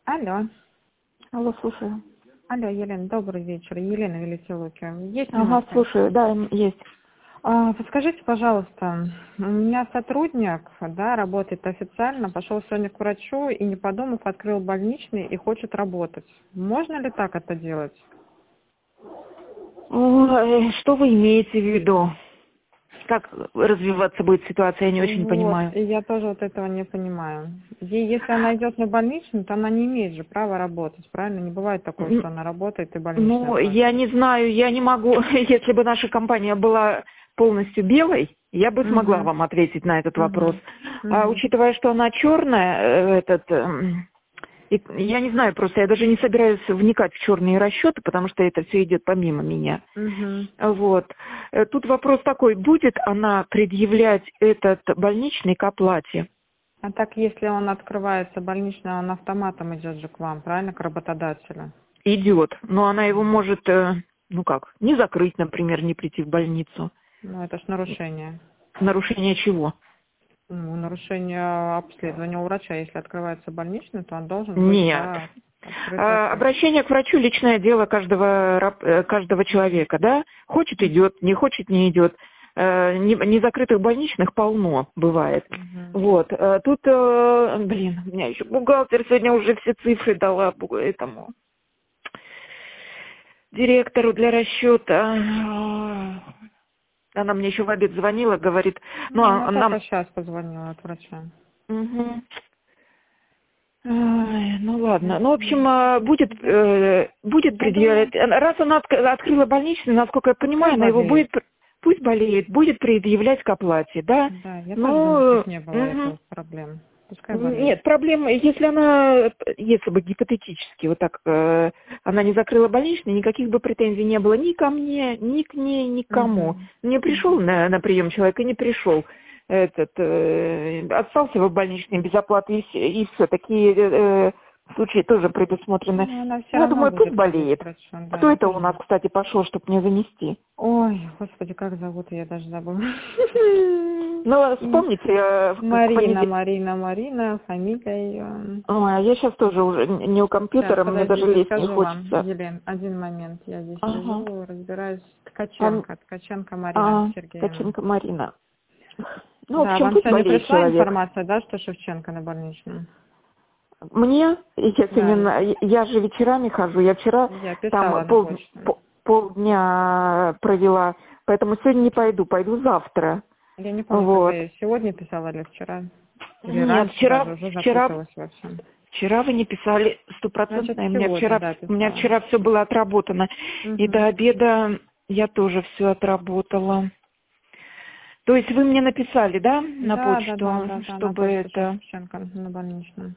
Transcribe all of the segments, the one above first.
Алло. Алло, слушаю. Алло, Елена, добрый вечер. Елена Велитилуки. Есть Ага, минутка? слушаю, да, есть. Подскажите, пожалуйста, у меня сотрудник, да, работает официально, пошел сегодня к врачу и, не подумав, открыл больничный и хочет работать. Можно ли так это делать? Ой, что вы имеете в виду? Как развиваться будет ситуация, я не очень Вот, понимаю. и я тоже вот этого не понимаю. Если она идет на больничный, то она не имеет же права работать, правильно? Не бывает такого, что она работает и больничный Ну, я оплачивает. не знаю, я не могу, если бы наша компания была полностью белой, я бы смогла Угу, вам ответить на этот вопрос. угу, А угу. учитывая, что она черная, и я не знаю, просто я даже не собираюсь вникать в черные расчеты, потому что это все идет помимо меня. Угу. Вот. Тут вопрос такой, будет она предъявлять этот больничный к оплате? А так, если он открывается больничный, он автоматом идет же к вам, правильно, к работодателю? Идет, но она его может, не закрыть, например, не прийти в больницу. Ну, это ж нарушение. Нарушение чего? Ну, нарушение обследования у врача. Если открывается больничный, то он должен быть, Нет. да, открытый оплат. Обращение к врачу — личное дело каждого человека, да? Хочет — идет, не хочет — не идет. Незакрытых больничных полно бывает. Угу. Вот. Тут, у меня еще бухгалтер сегодня уже все цифры дала этому директору для расчета. Она мне еще в обед звонила, говорит, Ну, она только нам... сейчас позвонила от врача. Мгм. Ай, ну ладно. Ну, в общем, Мгм. будет Я думаю, предъявлять. Раз она открыла больничный, насколько я пускай понимаю, она его болеет. пусть болеет, будет предъявлять к оплате, да? Да, я тоже думаю, Ну, чтобы не было мгм. этого проблем. Пускай болеет. Нет, проблема, если бы гипотетически вот так, она не закрыла больничный, никаких бы претензий не было ни ко мне, ни к ней, ни к кому. Угу. Не пришел Угу. на прием человек и не пришел. Остался в больничной без оплаты, и все. Такие случаи тоже предусмотрены. Ну, она все Я равно думаю, пусть будет ходить к болеет. врачу. Да, Кто я это у тоже. нас, кстати, пошел, чтобы мне занести? Ой, господи, как зовут, я даже забыла. Ну, вспомните, к Марина, понедельнику. Марина, Марина, фамилия ее. Ой, а я сейчас тоже уже не у Сейчас, компьютера, мне даже подождите, лезть не скажу вам, хочется. Елена, один момент, я здесь Ага. сижу, разбираюсь. А, Ткаченко Марина Сергеевна. Ткаченко Марина. Ну, в Да, общем, вам пусть сегодня болеет пришла человек. информация, да, что Шевченко на больничном? Мне, Да, я же вечерами хожу, я вчера я там писала на почту. полдня провела, поэтому сегодня не пойду завтра. Я не помню, когда Вот. я сегодня писала или вчера. Или Нет, раньше даже, уже запуталась во всем. вчера вы не писали Значит, стопроцентно, сегодня, да, у меня писала. вчера все было отработано. И до Угу. обеда я тоже все отработала. То есть вы мне написали, да, на Да, да, да, почту, да, да, на чтобы почту, что это... Шевченко на больничном.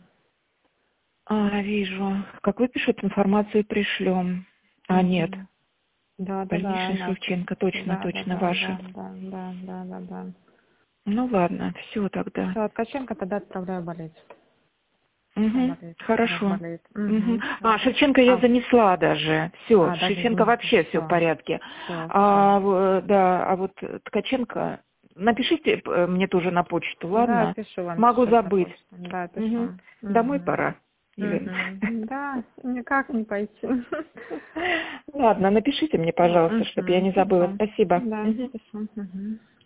Вижу. Как вы пишете, информацию пришлем. Нет. Угу. Да, да, да, Больничный да. Шевченко, точно, Да, да, точно да, ваши. да, да, да, да, да, да. Ну ладно, все тогда. Все, от Ткаченко тогда отправляю болеть. Пускай Угу, болеет. Раз хорошо. болеет. Угу. Угу. Да. Шевченко я занесла даже. Все, Даже Шевченко занесли. вообще все в Все. порядке. Все, все. Да, а вот Ткаченко, напишите мне тоже на почту, Да, ладно? пишу вам Могу сейчас на забыть. почту. Да, Угу. пишу. Домой Угу. пора, Елена. Угу. Да, никак не пойти. Ладно, напишите мне, пожалуйста, чтобы я не забыла. Пишу. Спасибо. Да, Мгм. пишу. Угу.